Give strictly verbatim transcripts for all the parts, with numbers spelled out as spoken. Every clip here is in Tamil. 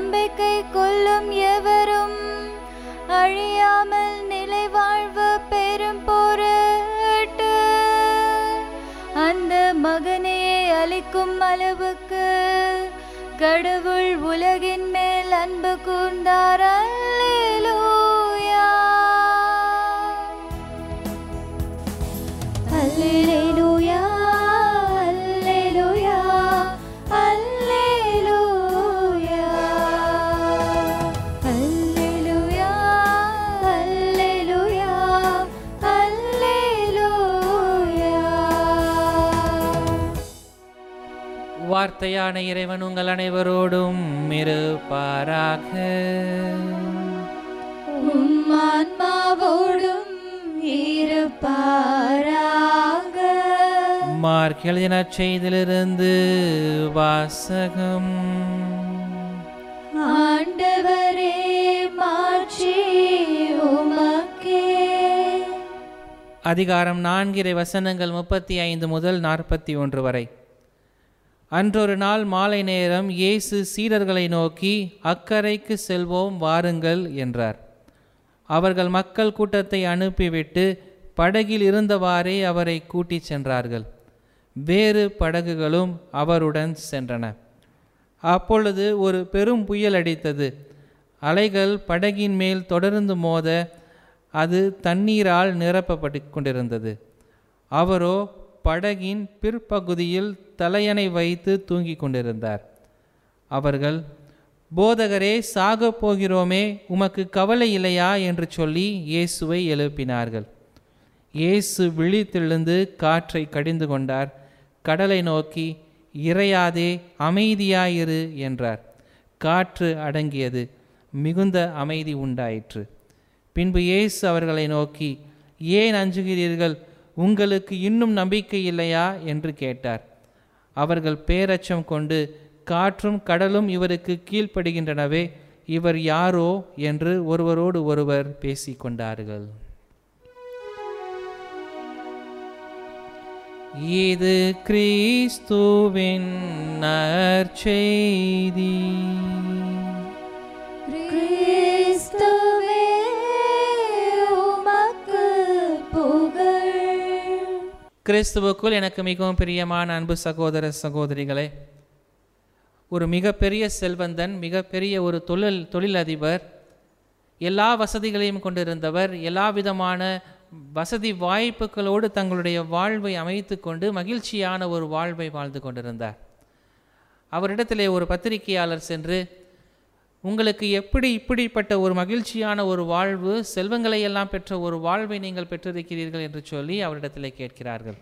நம்பிக்கை கொள்ளும் எவரும் அழியாமல் நிலை வாழ்வு பெறும் பொருட்டு அந்த மகனையே அளிக்கும் அளவுக்கு கடவுள் உலகின் மேல் அன்பு கூர்ந்தார். அல்லேலூயா அல்லேலூயா அல்லேலூயா அல்லேலூயா அல்லேலூயா அல்லேலூயா அல்லேலூயா. வார்த்தையான இறைவன் உங்கள் அனைவரோடும் இருப்பாராக. உம் ஆன்மாவோடும் இருப்பாராக. மார்க் எழுதின செய்தியிலிருந்து வாசகம். ஆண்டவரே மாட்சி உமக்கே. அதிகாரம் நான்கிறை வசனங்கள் முப்பத்தி ஐந்து முதல் நாற்பத்தி ஒன்று வரை. அன்றொரு நாள் மாலை நேரம் இயேசு சீடர்களை நோக்கி, அக்கரைக்கு செல்வோம் வாருங்கள் என்றார். அவர்கள் மக்கள் கூட்டத்தை அனுப்பிவிட்டு படகில் இருந்தவாறே அவரை கூட்டிச் சென்றார்கள். வேறு படகுகளும் அவருடன் சென்றன. அப்பொழுது ஒரு பெரும் புயல் அடித்தது. அலைகள் படகின் மேல் தொடர்ந்து மோத அது தண்ணீரால் நிரப்பப்பட்டு கொண்டிருந்தது. அவரோ படகின் பிற்பகுதியில் தலையணை வைத்து தூங்கிக் கொண்டிருந்தார். அவர்கள், போதகரே, சாகப் போகிறோமே, உமக்கு கவலை இல்லையா என்று சொல்லி இயேசுவை எழுப்பினார்கள். இயேசு விழித்தெழுந்து காற்றை கடிந்து கொண்டார். கடலை நோக்கி, இறையாதே, அமைதியாயிரு என்றார். காற்று அடங்கியது. மிகுந்த அமைதி உண்டாயிற்று. பின்பு இயேசு அவர்களை நோக்கி, ஏன் அஞ்சுகிறீர்கள்? உங்களுக்கு இன்னும் நம்பிக்கை இல்லையா என்று கேட்டார். அவர்கள் பேரச்சம் கொண்டு, காற்றும் கடலும் இவருக்கு கீழ்ப்படுகின்றனவே, இவர் யாரோ என்று ஒருவரோடு ஒருவர் பேசிக்கொண்டார்கள். இது கிறிஸ்துவின் நற்செய்தி. கிறிஸ்துவே உமக்கு புகழ். கிறிஸ்துவுக்குள் எனக்கு மிகவும் பிரியமான அன்பு சகோதர சகோதரிகளே, ஒரு மிகப்பெரிய செல்வந்தன், மிகப்பெரிய ஒரு தொழில் தொழிலதிபர், எல்லா வசதிகளையும் கொண்டிருந்தவர், எல்லா விதமான வசதி வாய்ப்புகளோடு தங்களுடைய வாழ்வை அமைத்து கொண்டு மகிழ்ச்சியான ஒரு வாழ்வை வாழ்ந்து கொண்டிருந்தார். அவரிடத்திலே ஒரு பத்திரிகையாளர் சென்று, உங்களுக்கு எப்படி இப்படிப்பட்ட ஒரு மகிழ்ச்சியான ஒரு வாழ்வு, செல்வங்களை எல்லாம் பெற்ற ஒரு வாழ்வை நீங்கள் பெற்றிருக்கிறீர்கள் என்று சொல்லி அவரிடத்திலே கேட்கிறார்கள்.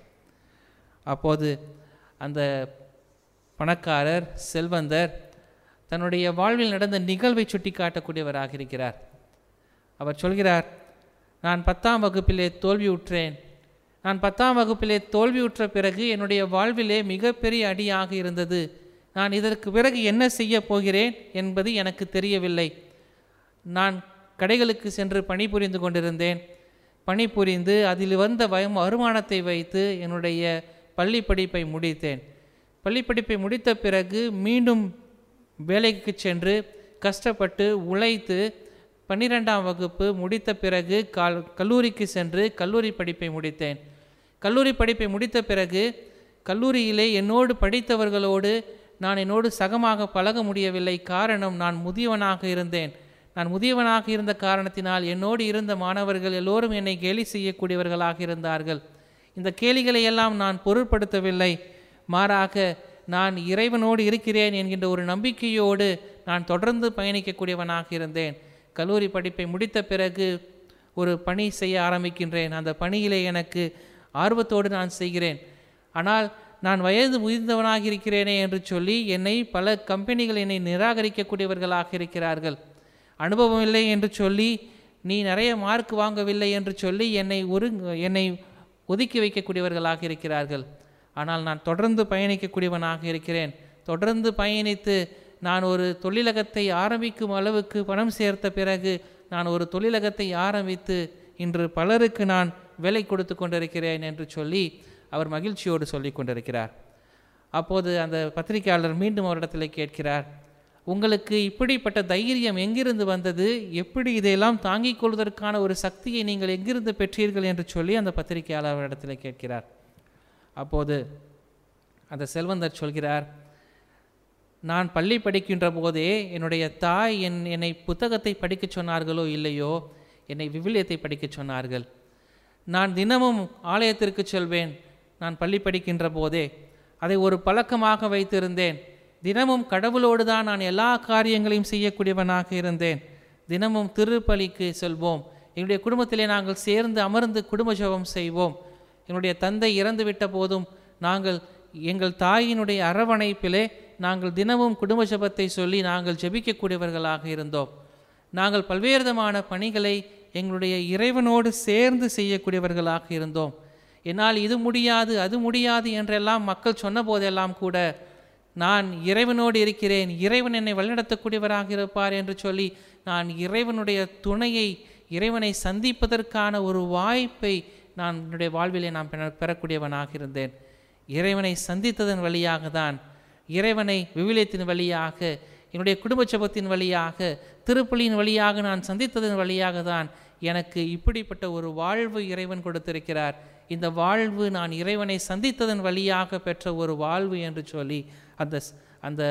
அப்போது அந்த பணக்காரர், செல்வந்தர் தன்னுடைய வாழ்வில் நடந்த நிகழ்வை சுட்டி காட்டக்கூடியவராக இருக்கிறார். அவர் சொல்கிறார், நான் பத்தாம் வகுப்பிலே தோல்வியுற்றேன். நான் பத்தாம் வகுப்பிலே தோல்வியுற்ற பிறகு என்னுடைய வாழ்விலே மிகப்பெரிய அடியாக இருந்தது. நான் இதற்கு பிறகு என்ன செய்ய போகிறேன் என்பது எனக்கு தெரியவில்லை. நான் கடைகளுக்கு சென்று பணிபுரிந்து கொண்டிருந்தேன். பணிபுரிந்து அதில் வந்த வயம் வருமானத்தை வைத்து என்னுடைய பள்ளி படிப்பை முடித்தேன். பள்ளி படிப்பை முடித்த பிறகு மீண்டும் வேலைக்கு சென்று கஷ்டப்பட்டு உழைத்து பன்னிரெண்டாம் வகுப்பு முடித்த பிறகு கால் கல்லூரிக்கு சென்று கல்லூரி படிப்பை முடித்தேன். கல்லூரி படிப்பை முடித்த பிறகு கல்லூரியிலே என்னோடு படித்தவர்களோடு நான் என்னோடு சகமாக பழக முடியவில்லை. காரணம், நான் முதியவனாக இருந்தேன். நான் முதியவனாக இருந்த காரணத்தினால் என்னோடு இருந்த மாணவர்கள் எல்லோரும் என்னை கேலி செய்யக்கூடியவர்களாக இருந்தார்கள். இந்த கேலிகளை எல்லாம் நான் பொருட்படுத்தவில்லை. மாறாக நான் இறைவனோடு இருக்கிறேன் என்கின்ற ஒரு நம்பிக்கையோடு நான் தொடர்ந்து பயணிக்கக்கூடியவனாக இருந்தேன். கல்லூரி படிப்பை முடித்த பிறகு ஒரு பணி செய்ய ஆரம்பிக்கின்றேன். அந்த பணியிலே எனக்கு ஆர்வத்தோடு நான் செய்கிறேன். ஆனால் நான் வயது முதிர்ந்தவனாக இருக்கிறேனே என்று சொல்லி என்னை பல கம்பெனிகள் என்னை நிராகரிக்கக்கூடியவர்களாக இருக்கிறார்கள். அனுபவம் இல்லை என்று சொல்லி, நீ நிறைய மார்க் வாங்கவில்லை என்று சொல்லி என்னை ஒரு என்னை ஒதுக்கி வைக்கக்கூடியவர்களாக இருக்கிறார்கள். ஆனால் நான் தொடர்ந்து பயணிக்கக்கூடியவனாக இருக்கிறேன். தொடர்ந்து பயணித்து நான் ஒரு தொழிலகத்தை ஆரம்பிக்கும் அளவுக்கு பணம் சேர்த்த பிறகு நான் ஒரு தொழிலகத்தை ஆரம்பித்து இன்று பலருக்கு நான் வேலை கொடுத்து கொண்டிருக்கிறேன் என்று சொல்லி அவர் மகிழ்ச்சியோடு சொல்லி கொண்டிருக்கிறார். அப்போது அந்த பத்திரிகையாளர் மீண்டும் அவரிடத்தில் கேட்கிறார், உங்களுக்கு இப்படிப்பட்ட தைரியம் எங்கிருந்து வந்தது, எப்படி இதையெல்லாம் தாங்கிக் கொள்வதற்கான ஒரு சக்தியை நீங்கள் எங்கிருந்து பெற்றீர்கள் என்று சொல்லி அந்த பத்திரிகையாளரிடத்தில் கேட்கிறார். அப்போது அந்த செல்வந்தர் சொல்கிறார், நான் பள்ளி படிக்கின்ற போதே என்னுடைய தாய் என் என்னை புத்தகத்தை படிக்க சொன்னார்களோ இல்லையோ, என்னை விவிலியத்தை படிக்க சொன்னார்கள். நான் தினமும் ஆலயத்திற்கு செல்வேன். நான் பள்ளி படிக்கின்ற போதே அதை ஒரு பழக்கமாக வைத்திருந்தேன். தினமும் கடவுளோடு தான் நான் எல்லா காரியங்களையும் செய்யக்கூடியவனாக இருந்தேன். தினமும் திருப்பலிக்கு செல்வோம். என்னுடைய குடும்பத்திலே நாங்கள் சேர்ந்து அமர்ந்து குடும்ப ஜெபம் செய்வோம். என்னுடைய தந்தை இறந்து விட்ட போதும் நாங்கள் எங்கள் தாயினுடைய அரவணைப்பிலே நாங்கள் தினமும் குடும்ப ஜெபத்தை சொல்லி நாங்கள் ஜெபிக்கக்கூடியவர்களாக இருந்தோம். நாங்கள் பல்வேறு விதமான பணிகளை எங்களுடைய இறைவனோடு சேர்ந்து செய்யக்கூடியவர்களாக இருந்தோம். என்னால் இது முடியாது அது முடியாது என்றெல்லாம் மக்கள் சொன்ன போதெல்லாம் கூட நான் இறைவனோடு இருக்கிறேன், இறைவன் என்னை வழிநடத்தக்கூடியவராக இருப்பார் என்று சொல்லி நான் இறைவனுடைய துணையை, இறைவனை சந்திப்பதற்கான ஒரு வாய்ப்பை நான் என்னுடைய வாழ்விலே நான் பெறக்கூடியவனாக இருந்தேன். இறைவனை சந்தித்ததன் வழியாக தான், இறைவனை விவிலியத்தின் வழியாக, என்னுடைய குடும்ப ஜெபத்தின் வழியாக, திருப்பலியின் வழியாக நான் சந்தித்ததன் வழியாக தான் எனக்கு இப்படிப்பட்ட ஒரு வாழ்வு இறைவன் கொடுத்திருக்கிறார். இந்த வாழ்வு நான் இறைவனை சந்தித்ததன் வழியாக பெற்ற ஒரு வாழ்வு என்று சொல்லி அந்த அந்த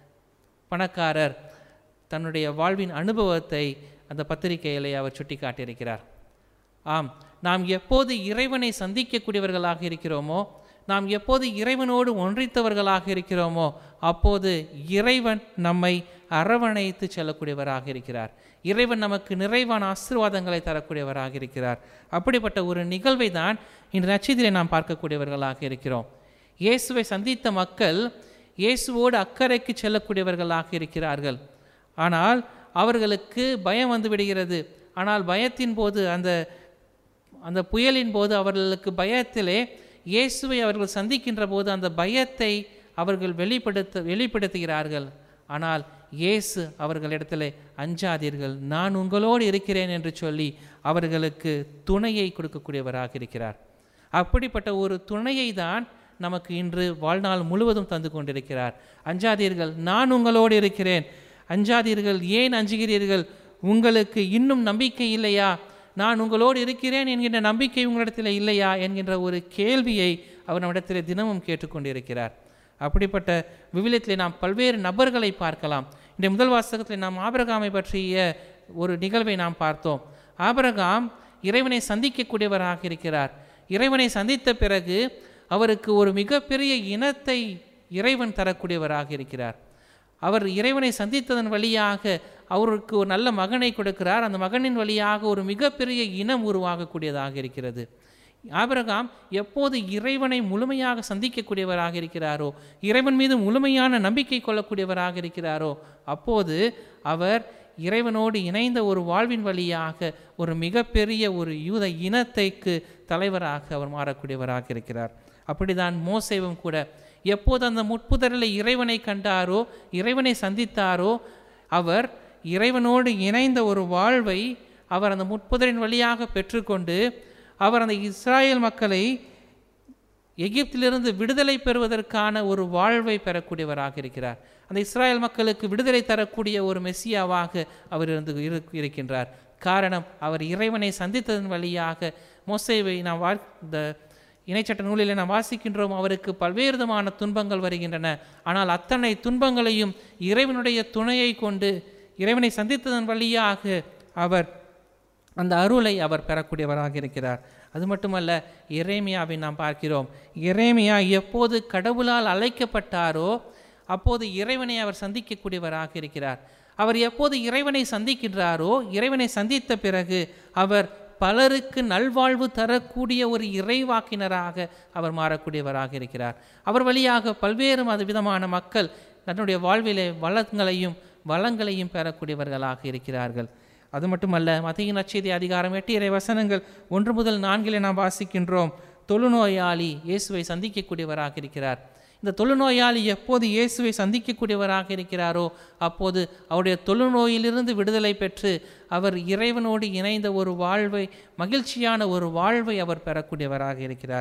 பணக்காரர் தன்னுடைய வாழ்வின் அனுபவத்தை அந்த பத்திரிகையிலே அவர் சுட்டி காட்டியிருக்கிறார். ஆம், நாம் எப்போது இறைவனை சந்திக்கக்கூடியவர்களாக இருக்கிறோமோ, நாம் எப்போது இறைவனோடு ஒன்றித்தவர்களாக இருக்கிறோமோ, அப்போது இறைவன் நம்மை அரவணைத்து செல்லக்கூடியவராக இருக்கிறார். இறைவன் நமக்கு நிறைவான ஆசீர்வாதங்களை தரக்கூடியவராக இருக்கிறார். அப்படிப்பட்ட ஒரு நிகழ்வை தான் இன்று நற்செய்தியிலே நாம் பார்க்கக்கூடியவர்களாக இருக்கிறோம். இயேசுவை சந்தித்த மக்கள் இயேசுவோடு அக்கறைக்கு செல்லக்கூடியவர்களாக இருக்கிறார்கள். ஆனால் அவர்களுக்கு பயம் வந்து விடுகிறது. ஆனால் பயத்தின் போது, அந்த அந்த புயலின் போது அவர்களுக்கு பயத்திலே இயேசுவை அவர்கள் சந்திக்கின்ற போது அந்த பயத்தை அவர்கள் வெளிப்படுத்த வெளிப்படுத்துகிறார்கள். ஆனால் இயேசு அவர்களிடத்திலே அஞ்சாதீர்கள், நான் உங்களோடு இருக்கிறேன் என்று சொல்லி அவர்களுக்கு துணையை கொடுக்கக்கூடியவராக இருக்கிறார். அப்படிப்பட்ட ஒரு துணையை தான் நமக்கு இன்று வாழ்நாள் முழுவதும் தந்து கொண்டிருக்கிறார். அஞ்சாதீர்கள், நான் உங்களோடு இருக்கிறேன். அஞ்சாதீர்கள், ஏன் அஞ்சுகிறீர்கள்? உங்களுக்கு இன்னும் நம்பிக்கை இல்லையா? நான் உங்களோடு இருக்கிறேன் என்கின்ற நம்பிக்கை உங்களிடத்தில் இல்லையா என்கின்ற ஒரு கேள்வியை அவர் நம்மிடத்தில் தினமும் கேட்டுக்கொண்டிருக்கிறார். அப்படிப்பட்ட விவிலியத்திலே நாம் பல்வேறு நபர்களை பார்க்கலாம். இந்த முதல் வாசகத்தில் நாம் ஆபிரகாமை பற்றிய ஒரு நிகழ்வை நாம் பார்த்தோம். ஆபிரகாம் இறைவனை சந்திக்கக்கூடியவராக இருக்கிறார். இறைவனை சந்தித்த பிறகு அவருக்கு ஒரு மிகப்பெரிய இனத்தை இறைவன் தரக்கூடியவராக இருக்கிறார். அவர் இறைவனை சந்தித்ததன் வழியாக அவருக்கு ஒரு நல்ல மகனை கொடுக்கிறார். அந்த மகனின் வழியாக ஒரு மிகப்பெரிய இனம் உருவாகக்கூடியதாக இருக்கிறது. ஆபிரகாம் எப்போது இறைவனை முழுமையாக சந்திக்கக்கூடியவராக இருக்கிறாரோ, இறைவன் மீது முழுமையான நம்பிக்கை கொள்ளக்கூடியவராக இருக்கிறாரோ, அப்போது அவர் இறைவனோடு இணைந்த ஒரு வாழ்வின் வழியாக ஒரு மிகப்பெரிய ஒரு யூத இனத்தைக்கு தலைவராக அவர் மாறக்கூடியவராக இருக்கிறார். அப்படிதான் மோசேவும் கூட எப்போது அந்த முட்புதரில் இறைவனை கண்டாரோ, இறைவனை சந்தித்தாரோ, அவர் இறைவனோடு இணைந்த ஒரு வாழ்வை அவர் அந்த முட்புதரின் வழியாக பெற்றுக்கொண்டு அவர் அந்த இஸ்ராயேல் மக்களை எகிப்திலிருந்து விடுதலை பெறுவதற்கான ஒரு வாழ்வை பெறக்கூடியவராக இருக்கிறார். அந்த இஸ்ராயேல் மக்களுக்கு விடுதலை தரக்கூடிய ஒரு மெசியாவாக அவர் இருந்து இருக்கின்றார். காரணம், அவர் இறைவனை சந்தித்ததன் வழியாக. மோசேவை நாம் வா இந்த இணைச்சட்ட நூலில் நாம் வாசிக்கின்றோம், அவருக்கு பல்வேறு விதமான துன்பங்கள் வருகின்றன. ஆனால் அத்தனை துன்பங்களையும் இறைவனுடைய துணையை கொண்டு இறைவனை சந்தித்ததன் வழியாக அவர் அந்த அருளை அவர் பெறக்கூடியவராக இருக்கிறார். அது மட்டுமல்ல, எரேமியாவை நாம் பார்க்கிறோம். எரேமியா எப்போது கடவுளால் அழைக்கப்பட்டாரோ அப்போது இறைவனை அவர் சந்திக்கக்கூடியவராக இருக்கிறார். அவர் எப்போது இறைவனை சந்திக்கின்றாரோ, இறைவனை சந்தித்த பிறகு அவர் பலருக்கு நல்வாழ்வு தரக்கூடிய ஒரு இறைவாக்கினராக அவர் மாறக்கூடியவராக இருக்கிறார். அவர் வழியாக பல்வேறு மத விதமான மக்கள் தன்னுடைய வாழ்விலே வளங்களையும் வளங்களையும் பெறக்கூடியவர்களாக இருக்கிறார்கள். அது மட்டுமல்ல, மத்தேயு நற்செய்தி அதிகாரம் எட்டு இறை வசனங்கள் ஒன்று முதல் நான்கிலே நாம் வாசிக்கின்றோம். தொழுநோயாளி இயேசுவை சந்திக்கக்கூடியவராக இருக்கிறார். இந்த தொழுநோயாளி எப்போது இயேசுவை சந்திக்கக்கூடியவராக இருக்கிறாரோ அப்போது அவருடைய தொழுநோயிலிருந்து விடுதலை பெற்று அவர் இறைவனோடு இணைந்த ஒரு வாழ்வை, மகிழ்ச்சியான ஒரு வாழ்வை அவர் பெறக்கூடியவராக இருக்கிறார்.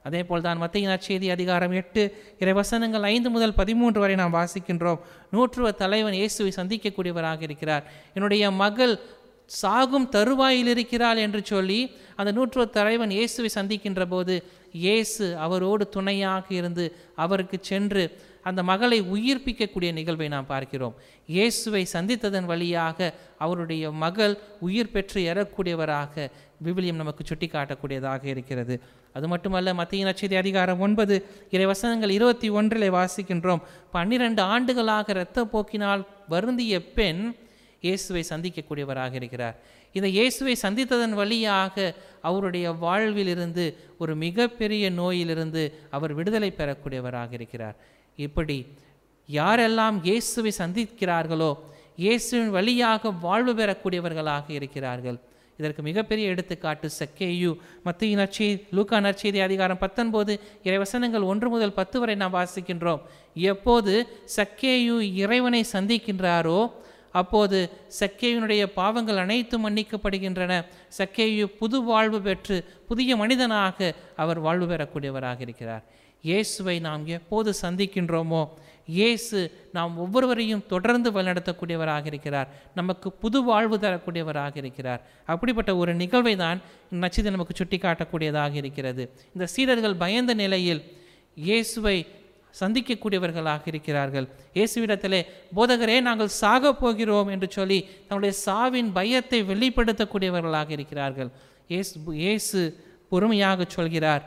அதே போல் தான் மத்தேயு நற்செய்தி அதிகாரம் எட்டு இறைவசனங்கள் ஐந்து முதல் பதிமூன்று வரை நாம் வாசிக்கின்றோம். நூற்றுவ தலைவன் இயேசுவை சந்திக்கக்கூடியவராக இருக்கிறார். என்னுடைய மகள் சாகும் தருவாயில் இருக்கிறாள் என்று சொல்லி அந்த நூற்றுவ தலைவன் இயேசுவை சந்திக்கின்ற போது இயேசு அவரோடு துணையாக இருந்து அவருக்கு சென்று அந்த மகளை உயிர்ப்பிக்கக்கூடிய நிகழ்வை நாம் பார்க்கிறோம். இயேசுவை சந்தித்ததன் வழியாக அவருடைய மகள் உயிர் பெற்று ஏறக்கூடியவராக விவிலியம் நமக்கு சுட்டி காட்டக்கூடியதாக இருக்கிறது. அது மட்டுமல்ல, மத்தேயு நற்செய்தி அதிகாரம் ஒன்பது இறைவசனங்கள் இருபத்தி ஒன்றிலே வாசிக்கின்றோம். பன்னிரண்டு ஆண்டுகளாக இரத்த போக்கினால் வருந்திய பெண் இயேசுவை சந்திக்கக்கூடியவராக இருக்கிறார். இந்த இயேசுவை சந்தித்ததன் வழியாக அவருடைய வாழ்விலிருந்து ஒரு மிகப்பெரிய நோயிலிருந்து அவர் விடுதலை பெறக்கூடியவராக இருக்கிறார். இப்படி யாரெல்லாம் இயேசுவை சந்திக்கிறார்களோ இயேசுவின் வழியாக வாழ்வு பெறக்கூடியவர்களாக இருக்கிறார்கள். இதற்கு மிகப்பெரிய எடுத்துக்காட்டு சக்கேயு. மத்தேயு நற்செய்தி லூக்கா நற்செய்தி அதிகாரம் பத்தொன்பது இறைவசனங்கள் ஒன்று முதல் பத்து வரை நாம் வாசிக்கின்றோம். எப்போது சக்கேயு இறைவனை சந்திக்கின்றாரோ அப்போது சக்கேயுனுடைய பாவங்கள் அனைத்தும் மன்னிக்கப்படுகின்றன. சக்கேயு புது வாழ்வு பெற்று புதிய மனிதனாக அவர் வாழ்வு பெறக்கூடியவராக இருக்கிறார். இயேசுவை நாம் எப்போது சந்திக்கின்றோமோ இயேசு நாம் ஒவ்வொருவரையும் தொடர்ந்து வழிநடத்தக்கூடியவராக இருக்கிறார். நமக்கு புது வாழ்வு தரக்கூடியவராக இருக்கிறார். அப்படிப்பட்ட ஒரு நிகழ்வை தான் நற்செய்தி நமக்கு சுட்டி காட்டக்கூடியதாக இருக்கிறது. இந்த சீடர்கள் பயந்த நிலையில் இயேசுவை சந்திக்கக்கூடியவர்களாக இருக்கிறார்கள். இயேசுவிடத்திலே, போதகரே நாங்கள் சாக போகிறோம் என்று சொல்லி தங்களுடைய சாவின் பயத்தை வெளிப்படுத்தக்கூடியவர்களாக இருக்கிறார்கள். இயேசு இயேசு பொறுமையாக சொல்கிறார்,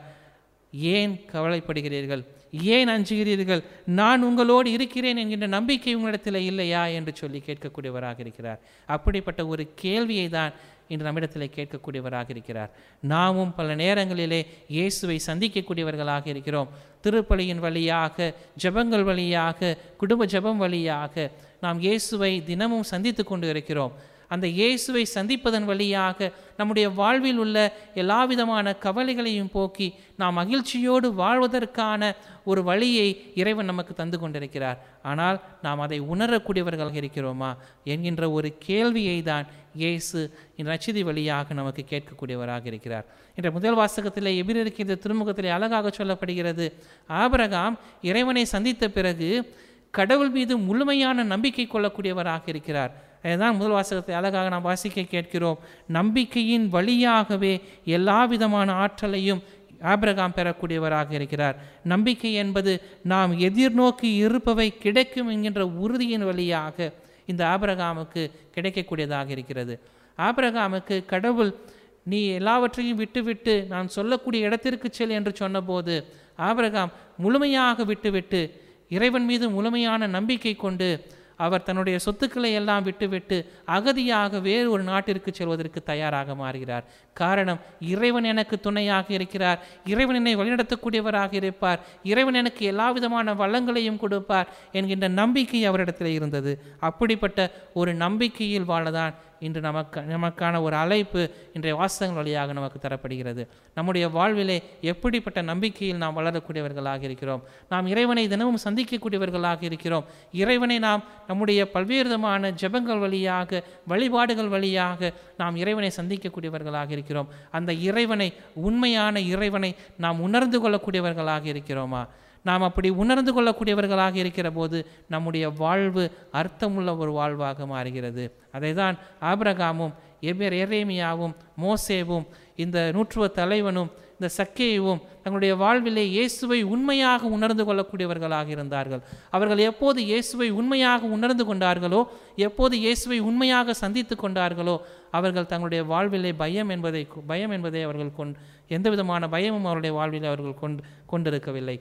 ஏன் கவலைப்படுகிறீர்கள், ஏன் அஞ்சுகிறீர்கள், நான் உங்களோடு இருக்கிறேன் என்கின்ற நம்பிக்கை உங்களிடத்தில் இல்லையா என்று சொல்லி கேட்கக்கூடியவராக இருக்கிறார். அப்படிப்பட்ட ஒரு கேள்வியை தான் இன்று நம்மிடத்தில் கேட்கக்கூடியவராக இருக்கிறார். நாமும் பல நேரங்களிலே இயேசுவை சந்திக்கக்கூடியவர்களாக இருக்கிறோம். திருப்பலியின் வழியாக, ஜெபங்கள் வழியாக, குடும்ப ஜெபம் வழியாக நாம் இயேசுவை தினமும் சந்தித்து கொண்டு இருக்கிறோம். அந்த இயேசுவை சந்திப்பதன் வழியாக நம்முடைய வாழ்வில் உள்ள எல்லா விதமான கவலைகளையும் போக்கி நாம் மகிழ்ச்சியோடு வாழ்வதற்கான ஒரு வழியை இறைவன் நமக்கு தந்து கொண்டிருக்கிறார். ஆனால் நாம் அதை உணரக்கூடியவர்களாக இருக்கிறோமா என்கின்ற ஒரு கேள்வியை தான் இயேசு இந்த நற்செய்தி வழியாக நமக்கு கேட்கக்கூடியவராக இருக்கிறார். என்ற முதல் வாசகத்திலே எபிரேயருக்கு இந்த திருமுகத்திலே அழகாக சொல்லப்படுகிறது, ஆபிரகாம் இறைவனை சந்தித்த பிறகு கடவுள் மீது முழுமையான நம்பிக்கை கொள்ளக்கூடியவராக இருக்கிறார். அதுதான் முதல் வாசகத்தை அழகாக நாம் வாசிக்க கேட்கிறோம். நம்பிக்கையின் வழியாகவே எல்லா விதமான ஆற்றலையும் ஆபிரகாம் பெறக்கூடியவராக இருக்கிறார். நம்பிக்கை என்பது நாம் எதிர்நோக்கி இருப்பவை கிடைக்கும் என்கின்ற உறுதியின் வழியாக இந்த ஆபிரகாமுக்கு கிடைக்கக்கூடியதாக இருக்கிறது. ஆபிரகாமுக்கு கடவுள் நீ எல்லாவற்றையும் விட்டுவிட்டு நான் சொல்லக்கூடிய இடத்திற்கு செல் என்று சொன்னபோது ஆபிரகாம் முழுமையாக விட்டுவிட்டு இறைவன் மீது முழுமையான நம்பிக்கை கொண்டு அவர் தன்னுடைய சொத்துக்களை எல்லாம் விட்டுவிட்டு அகதியாக வேறு ஒரு நாட்டிற்கு செல்வதற்கு தயாராக மாறுகிறார். காரணம், இறைவன் எனக்கு துணையாக இருக்கிறார், இறைவன் என்னை வழிநடத்தக்கூடியவராக இருப்பார், இறைவன் எனக்கு எல்லா விதமான வளங்களையும் கொடுப்பார் என்கின்ற நம்பிக்கை அவரிடத்தில் இருந்தது. அப்படிப்பட்ட ஒரு நம்பிக்கையில் வாழதான் இன்று நமக்கு நமக்கான ஒரு அழைப்பு இன்றைய வாசகங்கள் வழியாக நமக்கு தரப்படுகிறது. நம்முடைய வாழ்விலே எப்படிப்பட்ட நம்பிக்கையில் நாம் வளரக்கூடியவர்களாக இருக்கிறோம், நாம் இறைவனை தினமும் சந்திக்கக்கூடியவர்களாக இருக்கிறோம், இறைவனை நாம் நம்முடைய பல்வேறு விதமான ஜெபங்கள் வழியாக, வழிபாடுகள் வழியாக நாம் இறைவனை சந்திக்கக்கூடியவர்களாக இருக்கிறோம். அந்த இறைவனை, உண்மையான இறைவனை நாம் உணர்ந்து கொள்ளக்கூடியவர்களாக இருக்கிறோமா? நாம் அப்படி உணர்ந்து கொள்ளக்கூடியவர்களாக இருக்கிற போது நம்முடைய வாழ்வு அர்த்தமுள்ள ஒரு வாழ்வாக மாறுகிறது. அதை தான் ஆபிரகாமும் எபேர் எரேமியாவும் மோசேவும் இந்த நூற்றுவ தலைவனும் இந்த சக்கேயுவும் தங்களுடைய வாழ்விலே இயேசுவை உண்மையாக உணர்ந்து கொள்ளக்கூடியவர்களாக இருந்தார்கள். அவர்கள் எப்போது இயேசுவை உண்மையாக உணர்ந்து கொண்டார்களோ, எப்போது இயேசுவை உண்மையாக சந்தித்து கொண்டார்களோ, அவர்கள் தங்களுடைய வாழ்விலே பயம் என்பதை பயம் என்பதை அவர்கள் கொண்டு எந்த விதமான பயமும் அவருடைய வாழ்விலே அவர்கள் கொண்டு கொண்டிருக்கவில்லை.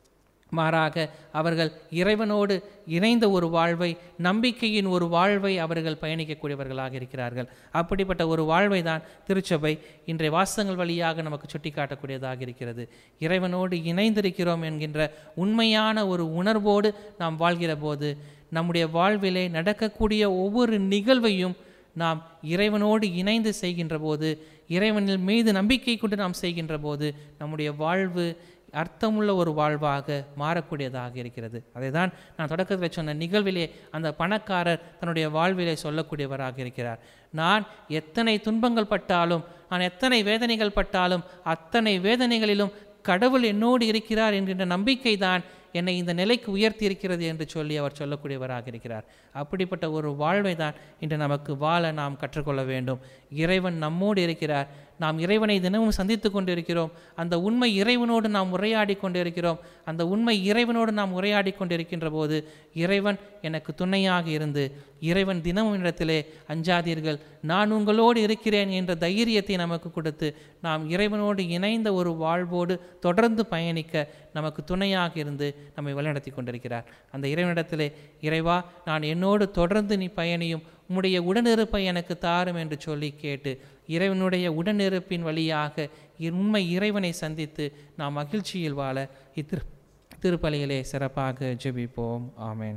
மாறாக அவர்கள் இறைவனோடு இணைந்த ஒரு வாழ்வை, நம்பிக்கையின் ஒரு வாழ்வை அவர்கள் பயணிக்கக்கூடியவர்களாக இருக்கிறார்கள். அப்படிப்பட்ட ஒரு வாழ்வை தான் திருச்சபை இன்றைய வாசகங்கள் வழியாக நமக்கு சுட்டி காட்டக்கூடியதாக இருக்கிறது. இறைவனோடு இணைந்திருக்கிறோம் என்கின்ற உண்மையான ஒரு உணர்வோடு நாம் வாழ்கிற போது நம்முடைய வாழ்விலே நடக்கக்கூடிய ஒவ்வொரு நிகழ்வையும் நாம் இறைவனோடு இணைந்து செய்கின்ற போது, இறைவனின் மீது நம்பிக்கை கொண்டு நாம் செய்கின்ற போது நம்முடைய வாழ்வு அர்த்தமுள்ள ஒரு வாழ்வாக மாறக்கூடியதாக இருக்கிறது. அதை தான் நான் தொடக்கத்தில் சொன்ன நிகழ்விலே அந்த பணக்காரர் தன்னுடைய வாழ்விலே சொல்லக்கூடியவராக இருக்கிறார். நான் எத்தனை துன்பங்கள் பட்டாலும், நான் எத்தனை வேதனைகள் பட்டாலும், அத்தனை வேதனைகளிலும் கடவுள் என்னோடு இருக்கிறார் என்கின்ற நம்பிக்கை தான் என்னை இந்த நிலைக்கு உயர்த்தி இருக்கிறது என்று சொல்லி அவர் சொல்லக்கூடியவராக இருக்கிறார். அப்படிப்பட்ட ஒரு வாழ்வை தான் இன்று நமக்கு வாழ நாம் கற்றுக்கொள்ள வேண்டும். இறைவன் நம்மோடு இருக்கிறார். நாம் இறைவனை தினமும் சந்தித்து கொண்டு இருக்கிறோம். அந்த உண்மை இறைவனோடு நாம் உரையாடி கொண்டு இருக்கிறோம். அந்த உண்மை இறைவனோடு நாம் உரையாடி கொண்டு இருக்கின்ற போது இறைவன் எனக்கு துணையாக இருந்து, இறைவன் தினமும் இடத்திலே அஞ்சாதீர்கள், நான் உங்களோடு இருக்கிறேன் என்ற தைரியத்தை நமக்கு கொடுத்து நாம் இறைவனோடு இணைந்த ஒரு வாழ்வோடு தொடர்ந்து பயணிக்க நமக்கு துணையாக இருந்து நம்மை வழிநடத்தி கொண்டிருக்கிறார். அந்த இறைவனிடத்திலே, இறைவா நான் என்னோடு தொடர்ந்து நீ பயணியும், உம்முடைய உடனிருப்பை எனக்கு தாரும் என்று சொல்லி கேட்டு இறைவனுடைய உடனிருப்பின் வழியாக உண்மை இறைவனை சந்தித்து நாம் மகிழ்ச்சியில் வாழ இத்திரு திருப்பலியிலே சிறப்பாக ஜெபிப்போம். ஆமென்.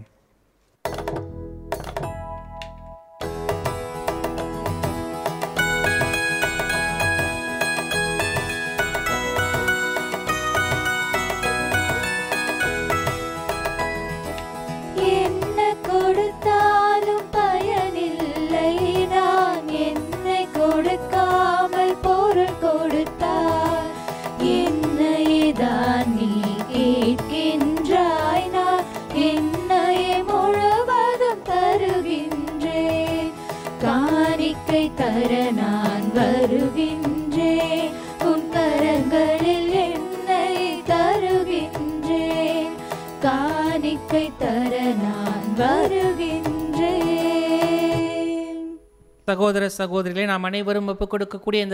என்ன கொடுத்தாலும் பயனில்லை, நான் என்னை கொடுக்காமல் பொருள் கொடுத்தார். என்னைதான் நீ கேட்கின்றாய், நான் என்னையே முழுவதும் தருகின்றேன். காணிக்கை தர நான் வருகின்றேன், உன் கரங்களில் என்னை தருகின்றேன். காணிக்கை தர நான் வருகின்றேன். சகோதர சகோதரிகளே, நாம் அனைவரும் ஒப்புக் கொடுக்கக்கூடிய இந்த